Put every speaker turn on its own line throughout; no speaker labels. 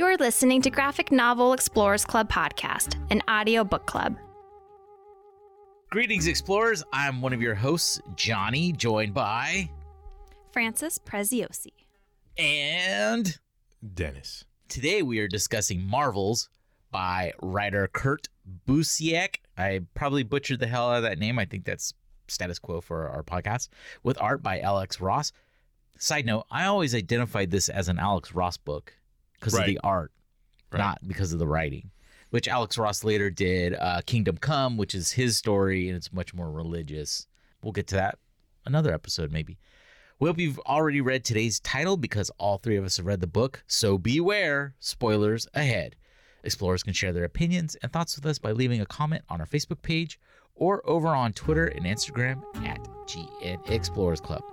You're listening to Graphic Novel Explorers Club podcast, an audio book club.
Greetings, explorers. I'm one of your hosts, Johnny, joined by...
Francis Preziosi.
And...
Dennis.
Today we are discussing Marvels by writer Kurt Busiek. I probably butchered the hell out of that name. I think that's status quo for our podcast. With art by Alex Ross. Side note, I always identified this as an Alex Ross book because of the art, not because of the writing, which Alex Ross later did Kingdom Come, which is his story, and it's much more religious. We'll get to that another episode, maybe. We hope you've already read today's title because all three of us have read the book, so beware, spoilers ahead. Explorers can share their opinions and thoughts with us by leaving a comment on our Facebook page or over on Twitter and Instagram at GN Explorers Club.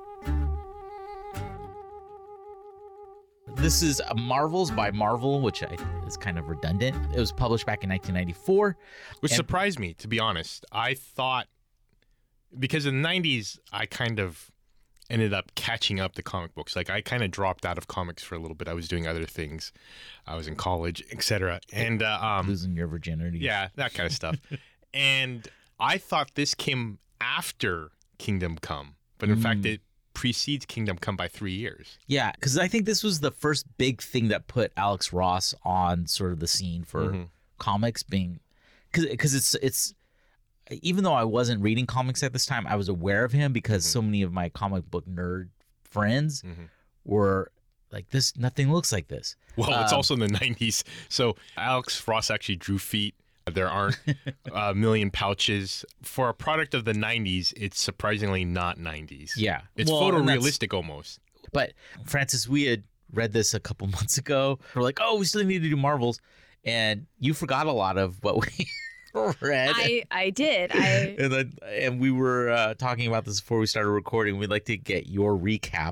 This is Marvels by Marvel, which is kind of redundant. It was published back in 1994.
Which surprised me, to be honest. I thought, because in the 90s, I kind of ended up catching up to comic books. Like, I kind of dropped out of comics for a little bit. I was doing other things. I was in college, etc. And
losing your virginity.
Yeah, that kind of stuff. And I thought this came after Kingdom Come. But in fact, it precedes Kingdom Come by 3 years.
Yeah, because I think this was the first big thing that put Alex Ross on sort of the scene for comics, being because it's even though I wasn't reading comics at this time, I was aware of him because so many of my comic book nerd friends were like, this, nothing looks like this.
Well, it's also in the 90s. So Alex Ross actually drew feet. There aren't a million pouches. For a product of the 90s, it's surprisingly not 90s.
Yeah.
It's photorealistic almost.
But, Francis, we had read this a couple months ago. We're like, oh, we still need to do Marvels. And you forgot a lot of what we read.
I did.
And we were talking about this before we started recording. We'd like to get your recap.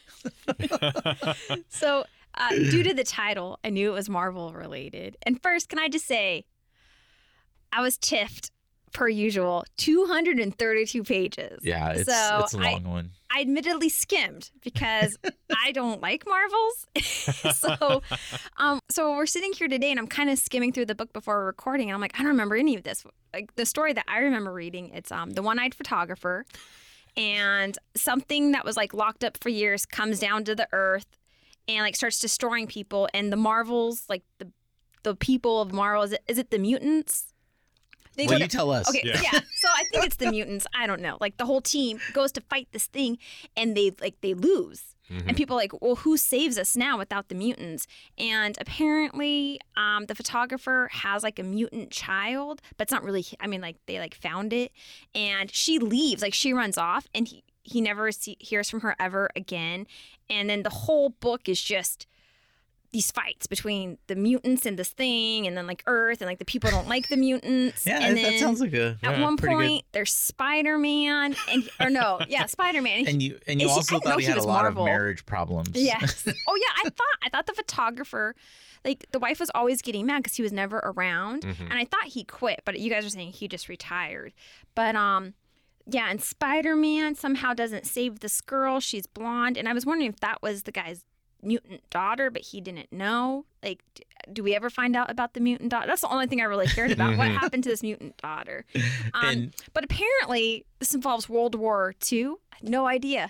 So, due to the title, I knew it was Marvel related. And first, can I just say, I was tiffed, per usual, 232 pages.
Yeah, it's a long one.
I admittedly skimmed because I don't like Marvels. So we're sitting here today and I'm kind of skimming through the book before we're recording. And I'm like, I don't remember any of this. Like the story that I remember reading, it's The One-Eyed Photographer. And something that was like locked up for years comes down to the earth and like starts destroying people. And the Marvels, like the people of Marvel, is it the mutants?
Well, you tell us.
Okay, yeah. So I think it's the mutants. I don't know. Like the whole team goes to fight this thing, and they lose. And people are like, well, who saves us now without the mutants? And apparently, the photographer has like a mutant child, but it's not really. I mean, like they like found it, and she leaves. Like she runs off, and he never hears from her ever again. And then the whole book is just these fights between the mutants and this thing, and then like Earth, and like the people don't like the mutants.
Yeah,
and
that sounds like
at one point there's Spider-Man, Spider-Man,
and you also thought he had a lot of marriage problems.
Yes. Oh yeah, I thought the photographer, like the wife was always getting mad because he was never around, and I thought he quit, but you guys are saying he just retired. But yeah, and Spider-Man somehow doesn't save this girl. She's blonde, and I was wondering if that was the guy's mutant daughter, but he didn't know. Like, do we ever find out about the mutant daughter? That's the only thing I really cared about. What happened to this mutant daughter? But apparently this involves World War II. No idea.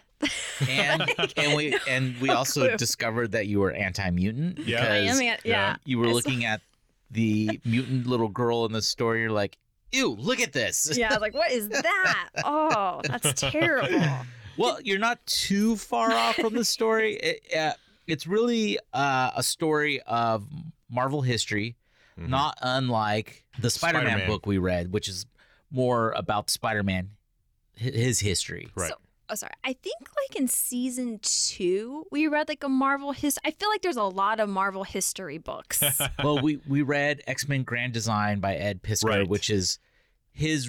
And we also discovered that you were anti-mutant.
Yeah.
You were looking at the mutant little girl in the story. You're like, ew, look at this.
Yeah, I was like, what is that? Oh, that's terrible.
Well, you're not too far off from the story. It's really a story of Marvel history, not unlike the Spider-Man book we read, which is more about Spider-Man, his history.
Right.
So, I think like in season 2, we read like a Marvel history. I feel like there's a lot of Marvel history books.
Well, we read X-Men Grand Design by Ed Piskor, which is his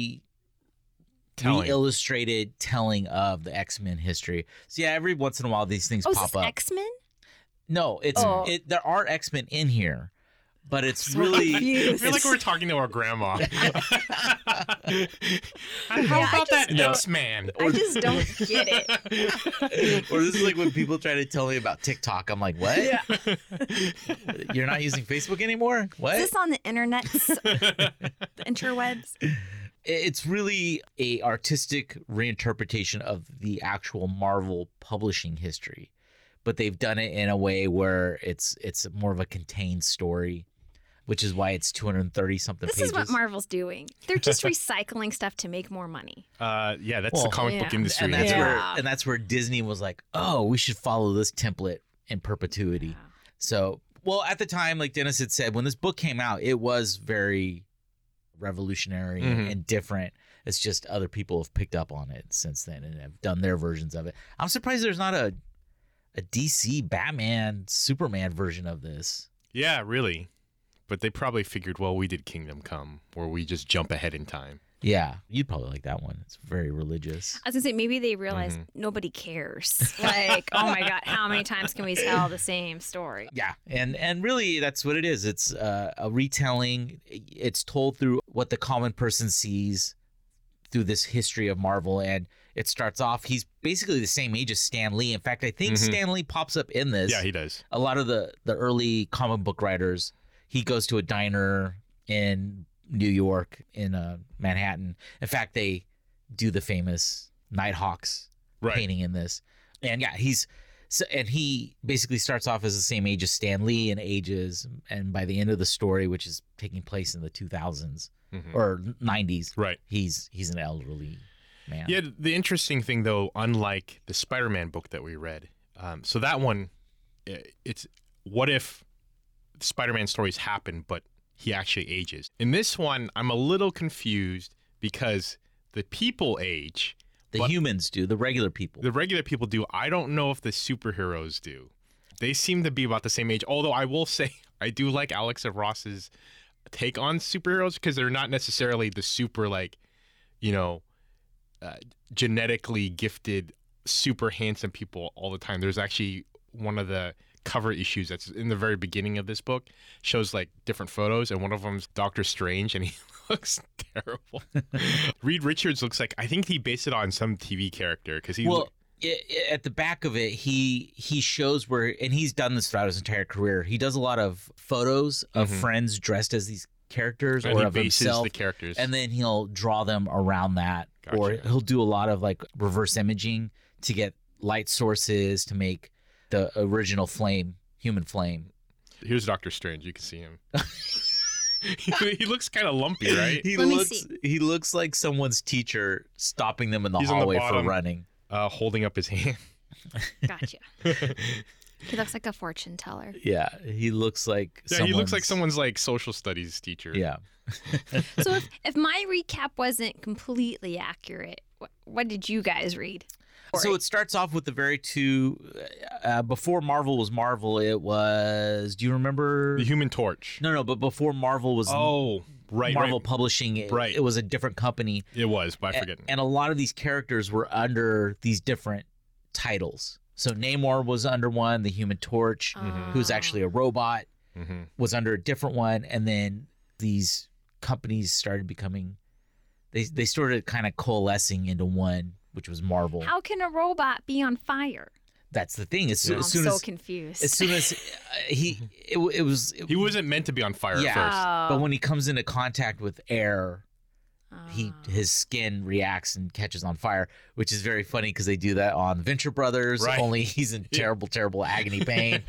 re-illustrated telling of the X-Men history. So yeah, every once in a while these things pop up.
X-Men?
No, there are X-Men in here, but it's really
I
confused.
feel like we're talking to our grandma. How about that X-Man?
I just don't get it.
or this is like when people try to tell me about TikTok. I'm like, what?
Yeah.
You're not using Facebook anymore? What?
Is this on the internet? The interwebs?
It's really a artistic reinterpretation of the actual Marvel publishing history, but they've done it in a way where it's more of a contained story, which is why it's 230 something
This
pages.
is what Marvel's doing. They're just recycling stuff to make more money.
Yeah, that's the comic book industry.
and that's
Yeah.
where Disney was like, oh, we should follow this template in perpetuity.
Yeah.
So, well, at the time, like Dennis had said, when this book came out, it was very revolutionary and different. It's just other people have picked up on it since then and have done their versions of it. I'm surprised there's not a DC Batman Superman version of this.
Yeah, really. But they probably figured, well, we did Kingdom Come, where we just jump ahead in time.
Yeah, you'd probably like that one. It's very religious.
I was gonna say maybe they realized nobody cares. Like, oh my god, how many times can we tell the same story?
Yeah, and really that's what it is. It's a retelling. It's told through what the common person sees through this history of Marvel, and it starts off. He's basically the same age as Stan Lee. In fact, I think Stan Lee pops up in this.
Yeah, he does.
A lot of the early comic book writers, he goes to a diner in New York, in Manhattan. In fact, they do the famous Nighthawks painting in this. And yeah, he basically starts off as the same age as Stan Lee and ages, and by the end of the story, which is taking place in the 2000s or 90s,
right?
He's an elderly man.
Yeah, the interesting thing though, unlike the Spider-Man book that we read, so that one, it's what if Spider-Man stories happen, but he actually ages. In this one, I'm a little confused because the people age.
The humans do, the regular people.
The regular people do. I don't know if the superheroes do. They seem to be about the same age. Although I will say, I do like Alex and Ross's take on superheroes because they're not necessarily the super, like, genetically gifted, super handsome people all the time. There's actually one of the cover issues that's in the very beginning of this book shows like different photos, and one of them's Doctor Strange, and he looks terrible. Reed Richards looks like, I think he based it on some TV character because he.
Well, at the back of it, he shows where, and he's done this throughout his entire career. He does a lot of photos of friends dressed as these characters,
and
or
he
of
bases
himself,
the characters,
and then he'll draw them around that, or he'll do a lot of like reverse imaging to get light sources to make the original human flame.
Here's Doctor Strange. You can see him. He looks kind of lumpy, right?
He looks like someone's teacher stopping them in the hallway for running.
Holding up his hand.
Gotcha. He looks like a fortune teller.
Yeah, he looks like.
Yeah, he looks like someone's like social studies teacher.
Yeah.
So if my recap wasn't completely accurate, what did you guys read?
So it starts off with the very before Marvel was Marvel, it was, do you remember?
The Human Torch.
No, but before Marvel was Marvel Publishing, it was a different company.
It was, but I forget.
And a lot of these characters were under these different titles. So Namor was under one, the Human Torch, who's actually a robot, was under a different one. And then these companies started becoming, they started kind of coalescing into one, which was Marvel.
How can a robot be on fire?
That's the thing.
I'm so confused.
As soon as he
wasn't meant to be on fire at
first. But when he comes into contact with air, his skin reacts and catches on fire, which is very funny because they do that on Venture Brothers. Right. Only he's in terrible agony pain.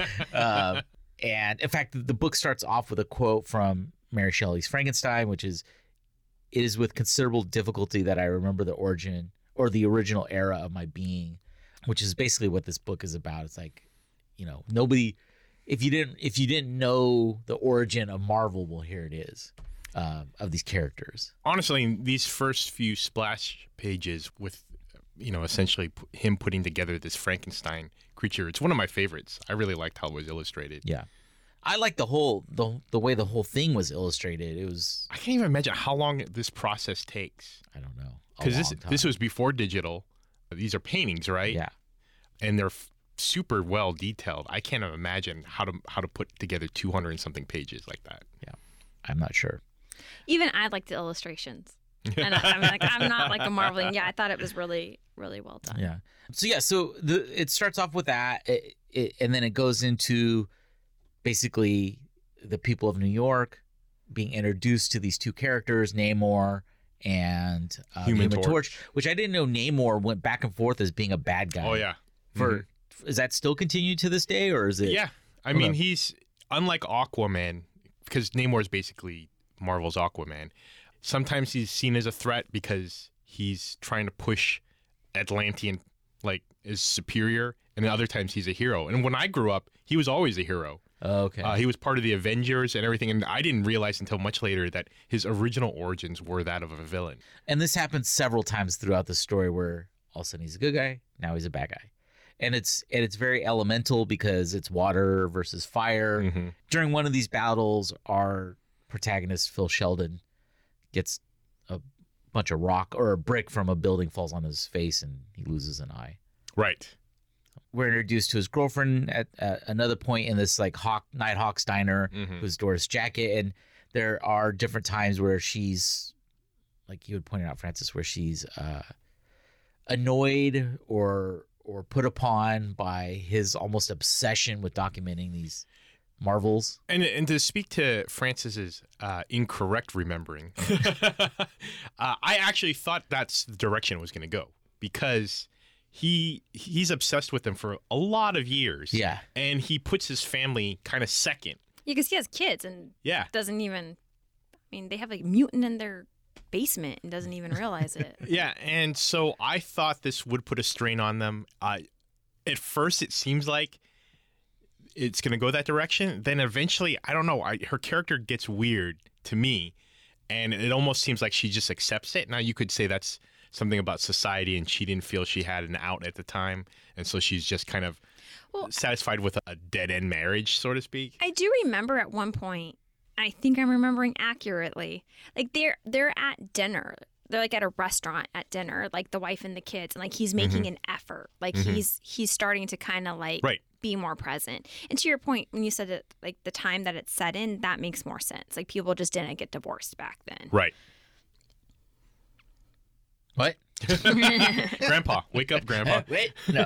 And in fact, the book starts off with a quote from Mary Shelley's Frankenstein, which is, "It is with considerable difficulty that I remember the origin or the original era of my being," which is basically what this book is about. It's like, nobody, if you didn't know the origin of Marvel, well, here it is, of these characters.
Honestly, these first few splash pages with, essentially him putting together this Frankenstein creature, it's one of my favorites. I really liked how it was illustrated.
Yeah. I like the way the whole thing was illustrated. It was.
I can't even imagine how long this process takes.
I don't know.
Because this was before digital. These are paintings, right?
Yeah.
And they're super well detailed. I can't imagine how to put together 200 and something pages like that.
I'm not sure.
Even I like the illustrations. And I'm not like a Marvel. Yeah, I thought it was really, really well done.
Yeah. So it starts off with that, and then it goes into basically the people of New York being introduced to these two characters, Namor and
Human
Human
Torch.
Torch, which I didn't know Namor went back and forth as being a bad guy.
Oh yeah.
Is that still continued to this day, or is it?
Yeah. I mean, he's unlike Aquaman, because Namor is basically Marvel's Aquaman. Sometimes he's seen as a threat because he's trying to push Atlantean like is superior, and then other times he's a hero. And when I grew up, he was always a hero.
Okay.
He was part of the Avengers and everything, and I didn't realize until much later that his original origins were that of a villain.
And this happens several times throughout the story, where all of a sudden he's a good guy, now he's a bad guy. And it's very elemental because it's water versus fire.
Mm-hmm.
During one of these battles, our protagonist, Phil Sheldon, gets a bunch of rock or a brick from a building falls on his face and he loses an eye.
Right.
We're introduced to his girlfriend at another point in this like Nighthawk's diner, who's Doris Jacket. And there are different times where she's, like you had pointed out, Francis, where she's annoyed or put upon by his almost obsession with documenting these marvels.
And to speak to Francis's incorrect remembering, I actually thought that's the direction it was going to go, because he's obsessed with them for a lot of years.
Yeah.
And he puts his family kind of second.
Yeah, because he has kids and
Yeah.
doesn't even. I mean, they have like mutant in their basement and doesn't even realize it.
Yeah, and so I thought this would put a strain on them. At first, it seems like it's going to go that direction. Then eventually, I don't know, her character gets weird to me, and it almost seems like she just accepts it. Now, you could say that's something about society, and she didn't feel she had an out at the time, and so she's just kind of satisfied with a dead-end marriage, so to speak.
I do remember at one point, I think I'm remembering accurately, like they're at dinner. They're like at a restaurant at dinner, like the wife and the kids, and like he's making an effort. Like he's starting to kind of like be more present. And to your point, when you said that, like the time that it's set in, that makes more sense. Like people just didn't get divorced back then.
Right.
What?
Grandpa, wake up, Grandpa.
Wait, no.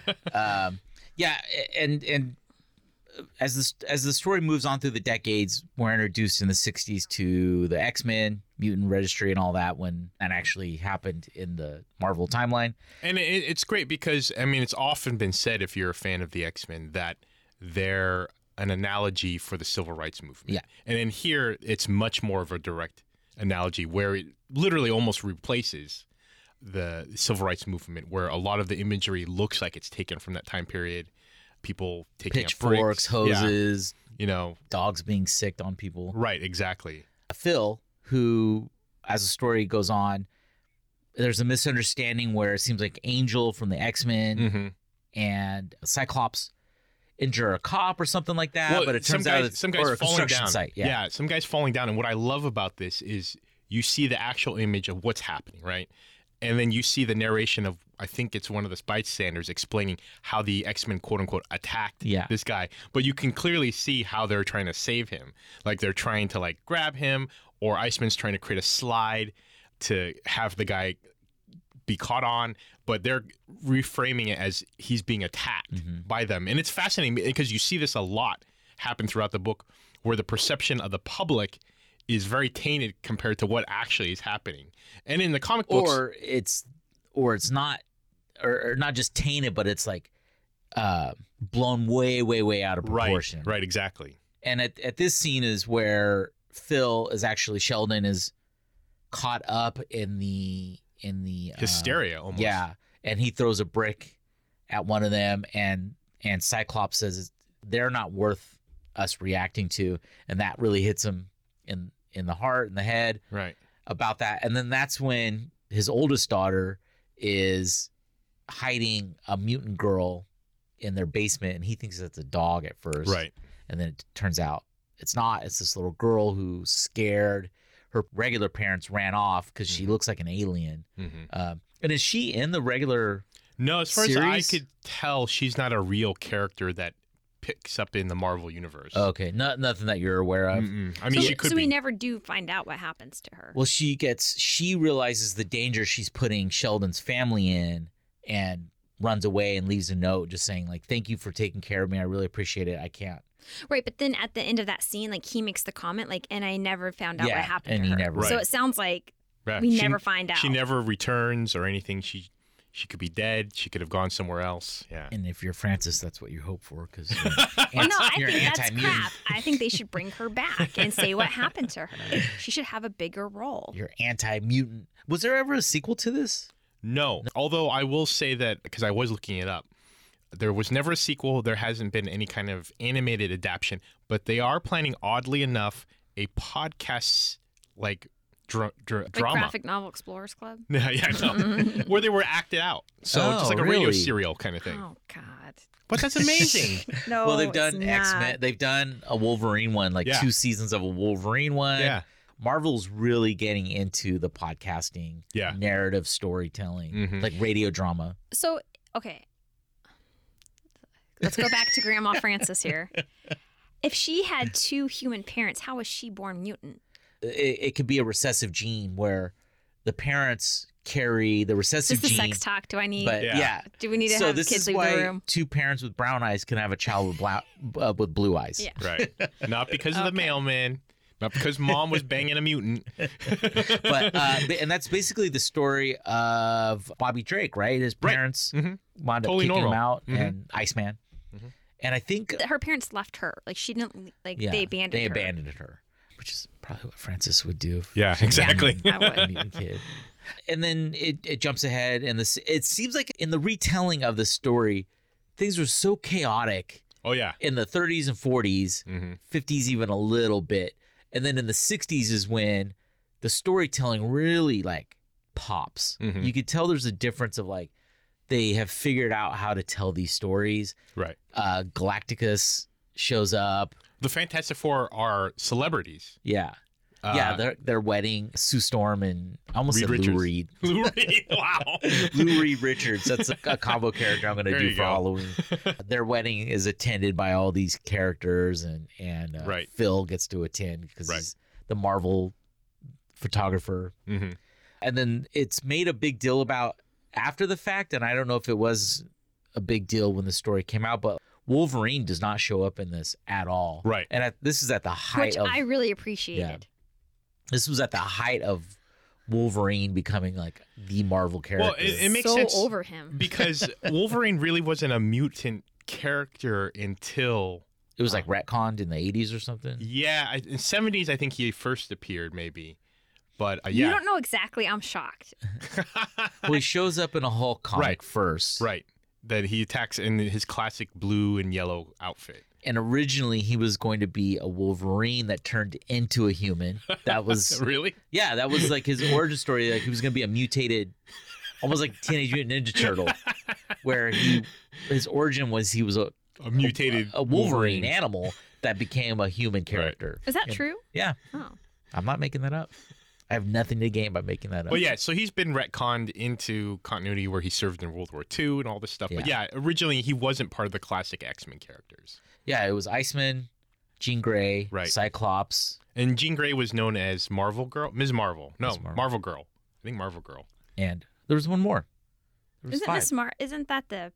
Yeah, and as the story moves on through the decades, we're introduced in the 60s to the X-Men, Mutant Registry, and all that, when that actually happened in the Marvel timeline.
And it's great because, I mean, it's often been said, if you're a fan of the X-Men, that they're an analogy for the civil rights movement.
Yeah.
And in here, it's much more of a direct analogy where it literally almost replaces the civil rights movement, where a lot of the imagery looks like it's taken from that time period. People taking
pitchforks, hoses, dogs being sicked on people.
Right, exactly.
Phil, who, as the story goes on, there's a misunderstanding where it seems like Angel from the X-Men and Cyclops injure a cop or something like that, but it turns out it's
some guy's
a
falling
construction
down.
site. Yeah,
some guy's falling down. And what I love about this is you see the actual image of what's happening, right? And then you see the narration of, I think it's one of the bystanders explaining how the X-Men, quote unquote, attacked this guy. But you can clearly see how they're trying to save him. Like they're trying to like grab him, or Iceman's trying to create a slide to have the guy be caught on. But they're reframing it as he's being attacked by them. And it's fascinating because you see this a lot happen throughout the book, where the perception of the public is very tainted compared to what actually is happening. And in the comic books,
or it's not, or not just tainted, but it's like blown way out of proportion.
Right, exactly.
And at this scene is where Sheldon is caught up in the
hysteria almost.
Yeah, and he throws a brick at one of them, and Cyclops says they're not worth us reacting to, and that really hits him in the heart and the head.
Right.
About that. And then that's when his oldest daughter is hiding a mutant girl in their basement, and he thinks it's a dog at first.
Right.
And then it turns out it's not. It's this little girl who's scared. Her regular parents ran off because she looks like an alien. And is she in the regular
No, as far
series?
as I could tell, she's not a real character that picks up in the Marvel universe.
Okay, nothing that you're aware of.
I mean, she could
so
be.
we never do find out what happens to her.
Well, she realizes the danger she's putting Sheldon's family in, and runs away and leaves a note just saying like, "Thank you for taking care of me. I really appreciate it. I can't."
Right, but then at the end of that scene, like he makes the comment, like, "And I never found out
Yeah,
what happened
and
to
he
her."
never-
So
Right.
it sounds like
Yeah,
we
she-
never find out.
She never returns or anything. She could be dead. She could have gone somewhere else. Yeah.
And if you're Francis, that's what you hope for because
Well, no, I
you're
think that's
anti-mutant.
crap. I think they should bring her back and say what happened to her. She should have a bigger role.
You're anti-mutant. Was there ever a sequel to this?
No. Although I will say that because I was looking it up, there was never a sequel. There hasn't been any kind of animated adaptation, but they are planning, oddly enough, a podcast like
Like
drama.
Graphic Novel Explorers Club.
Yeah, no. Where they were acted out. So just
Oh,
like a radio
really?
serial kind of thing.
Oh God.
But that's amazing.
No.
Well, they've
it's
done
not.
X-Men. They've done a Wolverine one, like
Yeah.
2 seasons of a Wolverine one.
Yeah.
Marvel's really getting into the podcasting,
Yeah.
narrative storytelling,
Mhm.
like radio drama.
So okay. Let's go back to Grandma Frances here. If she had 2 human parents, how was she born mutant?
It could be a recessive gene where the parents carry the
Is
recessive
this the
gene.
sex talk? Do I need?
But
Yeah.
yeah.
Do we need to
So
have
this
kids
is
leave
why
the room?
2 parents with brown eyes can have a child with blue eyes.
Yeah.
Right. Not because of the
Okay.
mailman. Not because mom was banging a mutant.
But and that's basically the story of Bobby Drake, right? His
Right.
parents
Mhm.
wound up
Totally
kicking him
normal.
out,
Mhm.
and Iceman. And I think
Her parents left her. Like she didn't. Like they abandoned her.
abandoned her, which is probably what Francis would do. If
Yeah,
she was a
exactly.
I would.
a mutant kid. And then it jumps ahead, and it seems like in the retelling of the story, things were so chaotic
Oh, yeah.
in the 30s and 40s,
Mhm.
50s even a little bit, and then in the 60s is when the storytelling really like pops.
Mhm.
You could tell there's a difference of like they have figured out how to tell these stories.
Right.
Galacticus shows up.
The Fantastic Four are celebrities.
Yeah. Their wedding, Sue Storm and I almost
Reed
said Lou
Richards.
Reed.
Lou Reed. Wow.
Lou Reed Richards. That's a combo character I'm going to
There
do
you
for
go.
Halloween. Their wedding is attended by all these characters, and
Right.
Phil gets to attend because
Right.
he's the Marvel photographer.
hmm
And then it's made a big deal about after the fact, and I don't know if it was a big deal when the story came out, but Wolverine does not show up in this at all.
Right.
And this is at the height
Which
of
I really appreciated.
this was at the height of Wolverine becoming like the Marvel character.
Well, it makes
so
sense
over him.
because Wolverine really wasn't a mutant character until
it was like retconned in the 80s or something.
in 70s. I think he first appeared, maybe. But
You
yeah,
don't know exactly. I'm shocked.
Well, he shows up in a Hulk comic
Right.
first.
right. That he attacks in his classic blue and yellow outfit.
And originally he was going to be a Wolverine that turned into a human. That was
Really?
yeah, that was like his origin story. Like he was going to be a mutated, almost like Teenage Mutant Ninja Turtle, where his origin was he was a
mutated
Wolverine animal that became a human character.
Is that
Yeah.
true?
Yeah,
Oh.
I'm not making that up. I have nothing to gain by making that up.
Well, yeah. So he's been retconned into continuity where he served in World War II and all this stuff. But yeah, originally he wasn't part of the classic X-Men characters.
Yeah, it was Iceman, Jean Grey,
Right.
Cyclops,
And Jean Grey was known as Marvel Girl, Ms. Marvel. No,
Ms. Marvel.
Marvel Girl. I think Marvel Girl.
and there was one more. There was
Isn't
five.
Miss Isn't that the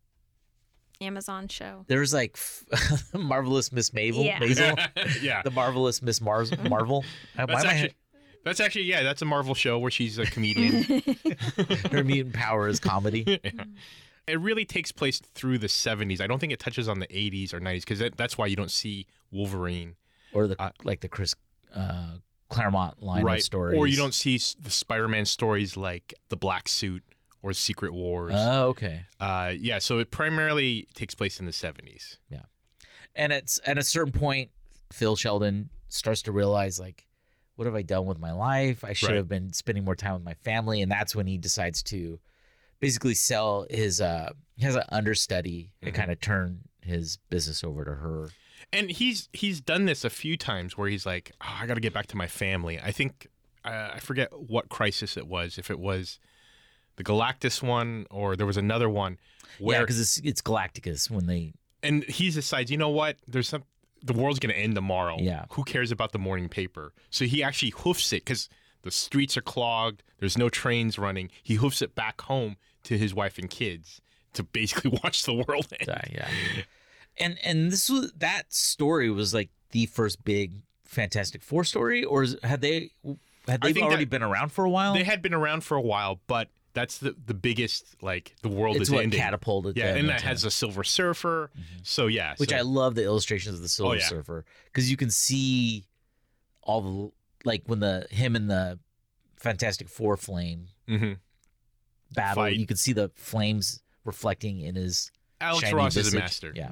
Amazon show?
There was like Marvelous Miss Mabel,
Yeah.
Maisel,
Yeah.
the Marvelous Miss Marvel. Why
That's
am I-
actually, that's a Marvel show where she's a comedian.
her mutant power is comedy.
It really takes place through the 70s. I don't think it touches on the 80s or 90s because that's why you don't see Wolverine.
Or the like the Chris Claremont line of stories.
Or you don't see the Spider-Man stories like The Black Suit or Secret Wars.
Oh, okay.
Yeah, so it primarily takes place in the 70s.
And it's at a certain point, Phil Sheldon starts to realize like, what have I done with my life? I should
Right.
have been spending more time with my family, and that's when he decides to basically sell his. He has an understudy and kind of turn his business over to her.
And he's done this a few times where he's like, oh, I got to get back to my family. I think I forget what crisis it was. If it was the Galactus one or there was another one
Yeah,
where
because it's Galacticus when they
and he decides, you know what? The world's gonna end tomorrow.
Yeah.
Who cares about the morning paper? So he actually hoofs it because the streets are clogged. There's no trains running. He hoofs it back home to his wife and kids to basically watch the world end.
Yeah. And that story was like the first big Fantastic Four story, or had they already been around for a while?
They had been around for a while, but that's the biggest, like, the world
It's
is
what
ending.
catapulted
Yeah,
them
and that
into-
has a Silver Surfer. So yeah,
which I love the illustrations of the Silver
yeah.
Surfer, because you can see all the, like, when him and the Fantastic Four flame
hmm
battle,
Fight.
you can see the flames reflecting in his
Alex
shiny
Ross is a
visage.
master.
Yeah.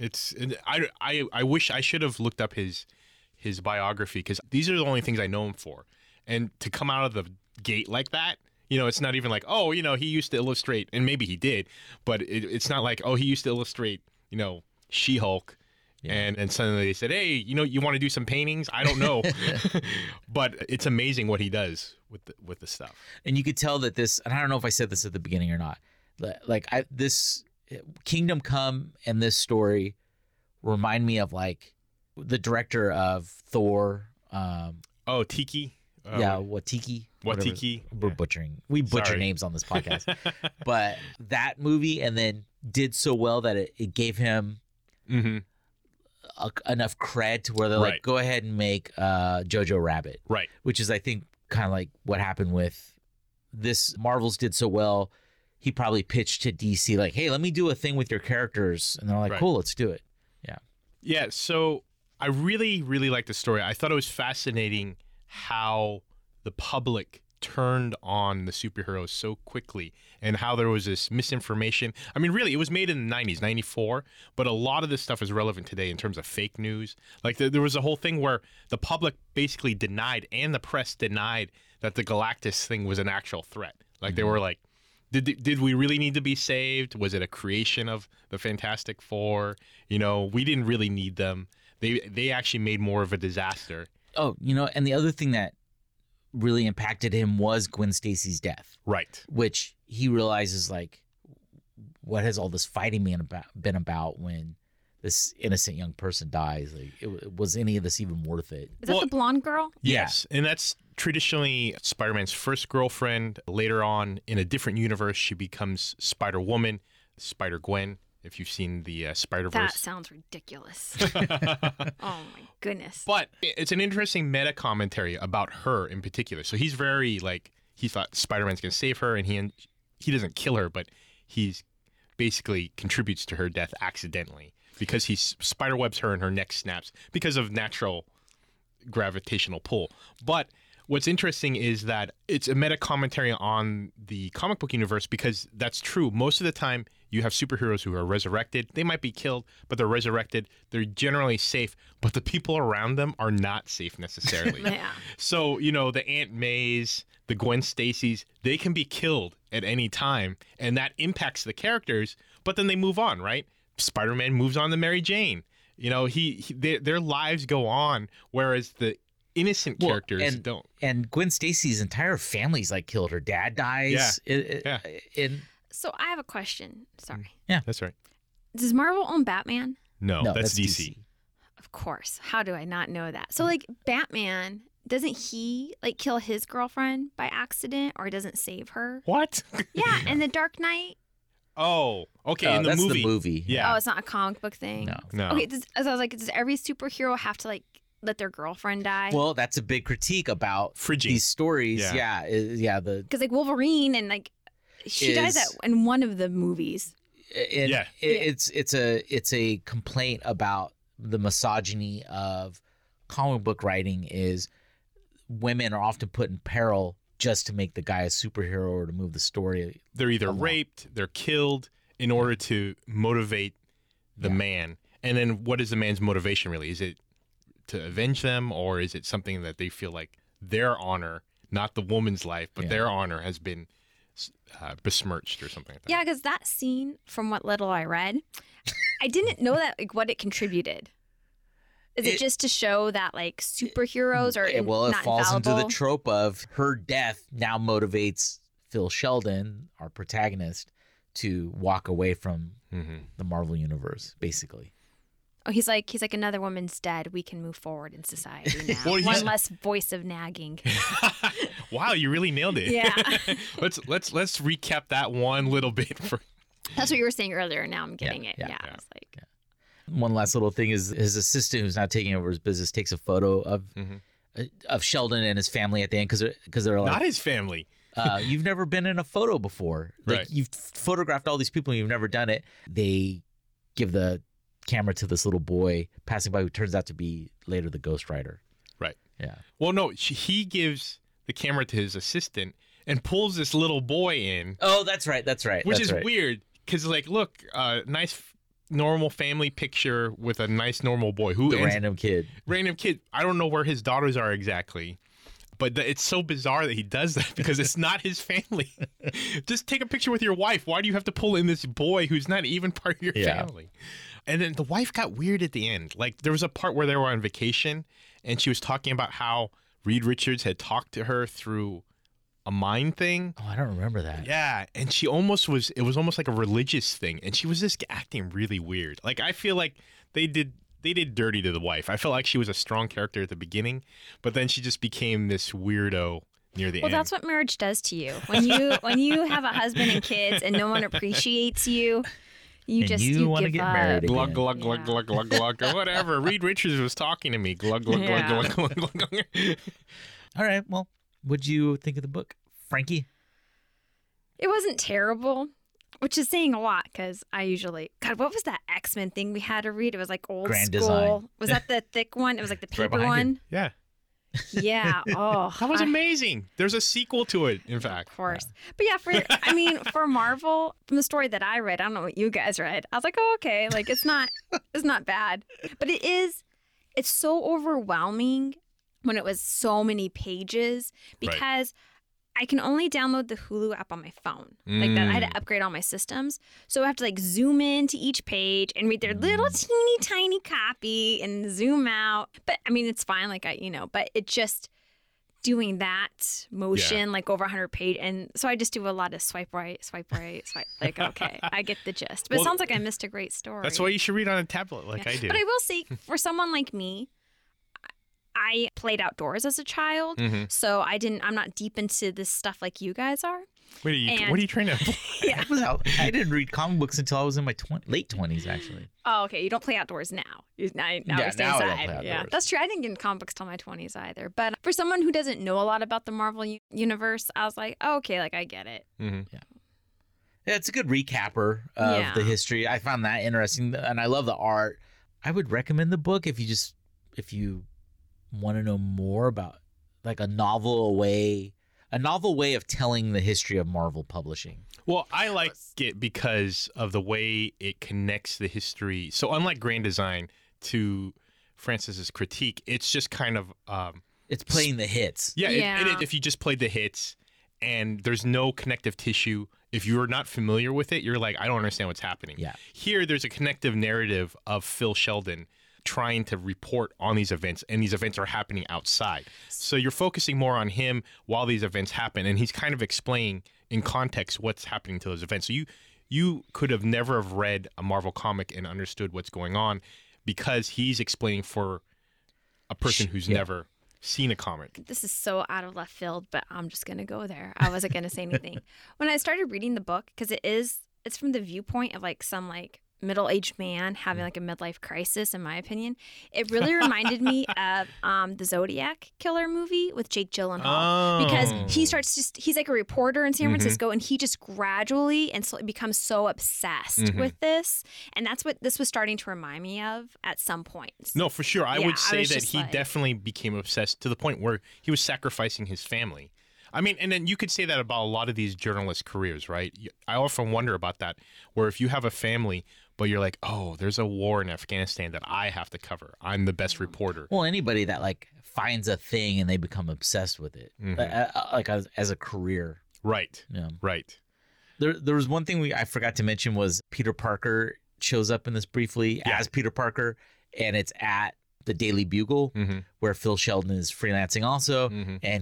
I wish I should have looked up his biography, because these are the only things I know him for. And to come out of the gate like that, it's not even like, oh, he used to illustrate, and maybe he did, but it's not like, oh, he used to illustrate, She-Hulk.
Yeah.
And suddenly they said, hey, you want to do some paintings? I don't know. But it's amazing what he does with the stuff.
And you could tell that this, and I don't know if I said this at the beginning or not, this Kingdom Come and this story remind me of, like, the director of Thor.
Oh, Tiki.
Watiki. whatever.
Watiki.
We're butchering. We butcher
Sorry.
names on this podcast. But that movie, and then did so well that it gave him
Mm-hmm.
enough cred to where they're
Right.
like, go ahead and make Jojo Rabbit,
Right.
which is, I think, kind of like what happened with this. Marvel's did so well, he probably pitched to DC like, hey, let me do a thing with your characters, and they're like,
Right.
cool, let's do it.
Yeah, so I really, really like the story. I thought it was fascinating how the public turned on the superheroes so quickly, and how there was this misinformation. I mean, really, it was made in the 90s, 94, but a lot of this stuff is relevant today in terms of fake news. Like, there was a whole thing where the public basically denied, and the press denied, that the Galactus thing was an actual threat. Like, they were like, Did we really need to be saved? Was it a creation of the Fantastic Four? We didn't really need them. They actually made more of a disaster.
Oh, and the other thing that really impacted him was Gwen Stacy's death,
Right.
which he realizes, like, what has all this fighting been about when this innocent young person dies? Like, was any of this even worth it?
Is that
Well-
the blonde girl?
Yes. And that's traditionally Spider-Man's first girlfriend. Later on, in a different universe, she becomes Spider-Woman, Spider-Gwen, if you've seen the
That
Spider-Verse.
sounds ridiculous. Oh my goodness.
But it's an interesting meta commentary about her in particular. So he's very, like, he thought Spider-Man's going to save her, and he doesn't kill her, but he's basically contributes to her death accidentally because he spiderwebs her and her neck snaps because of natural gravitational pull. But what's interesting is that it's a meta commentary on the comic book universe, because that's true. Most of the time, you have superheroes who are resurrected. They might be killed, but they're resurrected. They're generally safe, but the people around them are not safe necessarily.
Yeah.
So, the Aunt Mays, the Gwen Stacys, they can be killed at any time, and that impacts the characters, but then they move on, right? Spider-Man moves on to Mary Jane. Their lives go on, whereas the innocent
Well,
characters don't.
And Gwen Stacy's entire family's like killed. Her dad dies.
Yeah.
So I have a question. Sorry.
That's right.
Does Marvel own Batman?
No,
No,
that's DC.
Of course. How do I not know that? So, like, Batman, doesn't he, like, kill his girlfriend by accident or doesn't save her?
What?
Yeah, in The Dark Knight.
Oh, okay. in the
that's
movie.
the movie.
Yeah.
Oh, it's not a comic book thing.
No.
No.
Okay, as I was like, does every superhero have to, like, let their girlfriend die?
Well, that's a big critique about
Fridging.
these stories.
Yeah.
Because, like, Wolverine and, like, she dies in one of the movies.
And
Yeah.
it's a complaint about the misogyny of comic book writing. Is women are often put in peril just to make the guy a superhero or to move the story.
They're either
along.
raped, they're killed in order to motivate the man. And then what is the man's motivation really? Is it to avenge them, or is it something that they feel like their honor, not the woman's life, but
Yeah.
their honor has been besmirched or something like that?
Yeah, because that scene, from what little I read, I didn't know that, like, what it contributed. Is it just to show that, like, superheroes are
Well, it
not
falls into the
infallible?
trope of her death now motivates Phil Sheldon, our protagonist, to walk away from
Mm-hmm.
the Marvel universe, basically.
Oh, he's like another woman's dead. We can move forward in society now.
Well,
One less voice of nagging.
Wow, you really nailed it.
Yeah.
let's recap that one little bit for.
That's what you were saying earlier. Now I'm getting it.
yeah.
Yeah. It's like,
One last little thing is his assistant, who's now taking over his business, takes a photo of Sheldon and his family at the end because they're like,
Not his family.
you've never been in a photo before. Like
Right.
you've photographed all these people and you've never done it. They give the camera to this little boy passing by who turns out to be later the ghostwriter.
Right.
Yeah.
Well, no, he gives the camera to his assistant and pulls this little boy in,
Oh, that's right.
which is weird because, like, look, nice normal family picture with a nice normal boy who
The
ends-
random kid.
I don't know where his daughters are exactly. But it's so bizarre that he does that because it's not his family. Just take a picture with your wife. Why do you have to pull in this boy who's not even part of your family? And then the wife got weird at the end. Like there was a part where they were on vacation and she was talking about how Reed Richards had talked to her through a mind thing.
Oh, I don't remember that.
Yeah. And it was almost like a religious thing. And she was just acting really weird. Like I feel like they did dirty to the wife. I felt like she was a strong character at the beginning, but then she just became this weirdo near the end.
well, that's what marriage does to you. When you have a husband and kids and no one appreciates you, you
want to
give
get
up.
married again.
glug glug glug glug glug glug or whatever. Reed Richards was talking to me. Glug glug glug glug glug glug.
All right. Well, what'd you think of the book, Frankie?
It wasn't terrible, which is saying a lot because I usually what was that X-Men thing we had to read? It was like old
Grand
school.
Design.
Was that the thick one? It was like the
It's right
paper
behind
one.
Yeah,
Yeah. Oh,
that was amazing. There's a sequel to it, in fact.
Of course. But yeah, for Marvel, from the story that I read, I don't know what you guys read. I was like, oh, okay. Like it's not bad. But it's so overwhelming when it was so many pages because I can only download the Hulu app on my phone. Like that, I had to upgrade all my systems. So I have to like zoom into each page and read their little teeny tiny copy and zoom out. But I mean, it's fine. Like but it just doing that motion like over 100 pages. And so I just do a lot of swipe right. Like, okay, I get the gist. But it sounds like I missed a great story.
That's why you should read on a tablet like I do.
But I will say, for someone like me, I played outdoors as a child, so I'm not deep into this stuff like you guys are.
What are you trying to?
Yeah.
I didn't read comic books until I was in my late 20s, actually.
Oh, okay. You don't play outdoors now. Now you stay
now I don't
inside.
play
Yeah,
outdoors.
that's true. I didn't get in comic books till my 20s either. But for someone who doesn't know a lot about the Marvel universe, I was like, oh, okay, like I get it.
Yeah, it's a good recapper of the history. I found that interesting, and I love the art. I would recommend the book if you want to know more about like a novel way of telling the history of Marvel publishing.
Well, I like it because of the way it connects the history. So unlike Grand Design, to Francis's critique, it's just kind of
It's playing the hits.
Yeah.
If you just played the hits and there's no connective tissue, if you're not familiar with it, you're like, I don't understand what's happening.
Yeah.
Here, there's a connective narrative of Phil Sheldon trying to report on these events, and these events are happening outside. So you're focusing more on him while these events happen, and he's kind of explaining in context what's happening to those events. So you could have never have read a Marvel comic and understood what's going on because he's explaining for a person who's never seen a comic.
This is so out of left field, but I'm just going to go there. I wasn't going to say anything. When I started reading the book, because it's from the viewpoint of like some like middle-aged man having like a midlife crisis, in my opinion, it really reminded me of the Zodiac Killer movie with Jake Gyllenhaal, because he's like a reporter in San Francisco, and he just gradually and slowly becomes so obsessed with this, and that's what this was starting to remind me of at some points.
No, for sure. I would say
was
that
just
he
like-
definitely became obsessed to the point where he was sacrificing his family. I mean, and then you could say that about a lot of these journalist careers, right? I often wonder about that, where if you have a family, but you're like, oh, there's a war in Afghanistan that I have to cover. I'm the best reporter.
Well, anybody that like finds a thing and they become obsessed with it, like as a career.
Right.
Yeah.
Right.
There was one thing I forgot to mention was Peter Parker shows up in this briefly as Peter Parker, and it's at the Daily Bugle where Phil Sheldon is freelancing also, and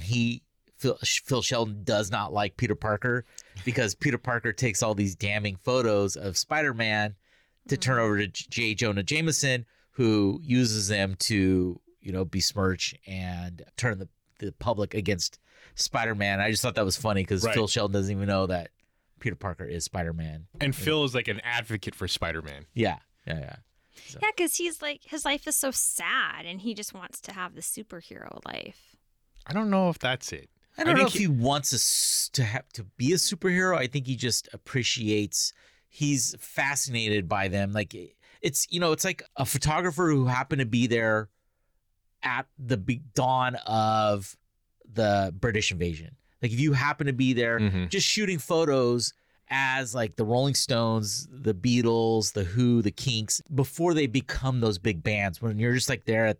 Phil Sheldon does not like Peter Parker because Peter Parker takes all these damning photos of Spider-Man to turn over to J. Jonah Jameson, who uses them to, besmirch and turn the public against Spider-Man. I just thought that was funny because
Right.
Phil Sheldon doesn't even know that Peter Parker is Spider-Man.
And Phil is like an advocate for Spider-Man.
Yeah.
Yeah, because he's like, his life is so sad and he just wants to have the superhero life.
I don't know if that's it.
I don't know
think
if he wants to be a superhero. I think he just appreciates. He's fascinated by them. Like it's like a photographer who happened to be there at the big dawn of the British invasion. Like if you happen to be there,
Mhm.
just shooting photos as like the Rolling Stones, the Beatles, the Who, the Kinks before they become those big bands. When you're just like there at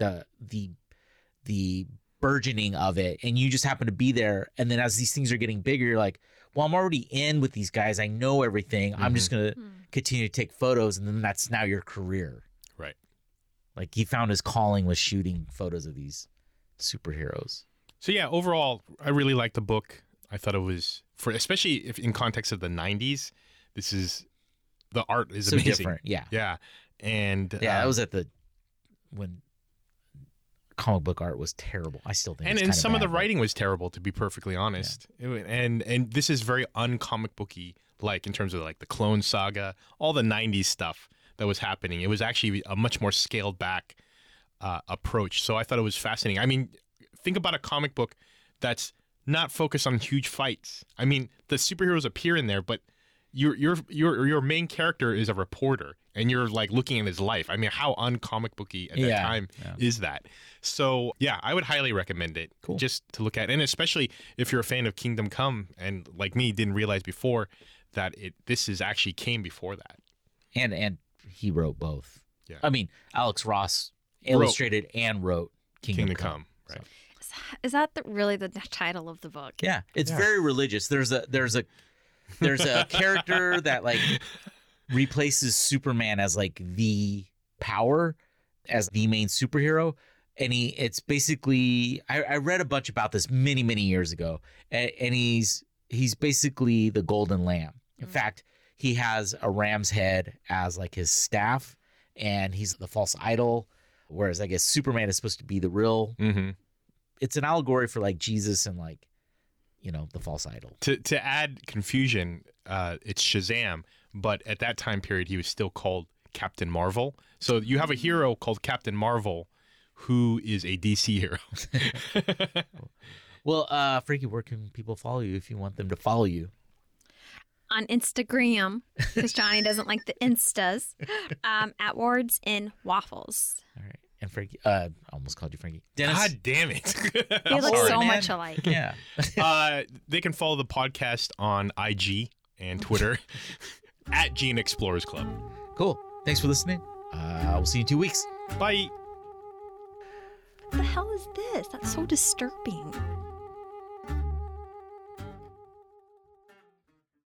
the burgeoning of it, and you just happen to be there, and then as these things are getting bigger, you're like, well, I'm already in with these guys, I know everything, I'm just gonna continue to take photos, and then that's now your career.
Right.
Like he found his calling was shooting photos of these superheroes.
So yeah, overall, I really liked the book. I thought it was especially if in context of the 90s, the art is
So
amazing.
different. Yeah,
Yeah. And
that was when comic book art was terrible. I still think
and
it's
and
kinda
some of the
bad, but-
writing was terrible, to be perfectly honest. And this is very uncomic booky, like in terms of like the Clone Saga, all the 90s stuff that was happening. It was actually a much more scaled back approach. So I thought it was fascinating. I mean, think about a comic book that's not focused on huge fights. I mean, the superheroes appear in there, but your main character is a reporter, and you're like looking at his life. I mean, how uncomic booky at that time is that? So yeah, I would highly recommend it.
Cool.
Just to look at, and especially if you're a fan of Kingdom Come, and like me, didn't realize before that this is actually came before that.
And he wrote both.
Yeah.
I mean, Alex Ross illustrated and wrote Kingdom Come.
Right?
Is that really the title of the book?
Yeah, it's very religious. There's a character that like replaces Superman as like the power, as the main superhero, and it's basically I read a bunch about this many years ago, and he's basically the golden lamb. In fact, he has a ram's head as like his staff, and he's the false idol, whereas I guess Superman is supposed to be the real.
Mm-hmm.
It's an allegory for like Jesus and like, the false idol.
To add confusion, it's Shazam, but at that time period, he was still called Captain Marvel. So you have a hero called Captain Marvel, who is a DC hero.
Well, Frankie, where can people follow you if you want them to follow you?
On Instagram, because Johnny doesn't like the Instas, at Wards in Waffles.
All right. And Frankie, I almost called you Frankie. Dennis.
God damn it.
They look
sorry,
so
man.
much alike.
Yeah.
They can follow the podcast on IG and Twitter at Gene Explorers Club.
Cool. Thanks for listening. We'll see you in 2 weeks.
Bye.
What the hell is this? That's so disturbing.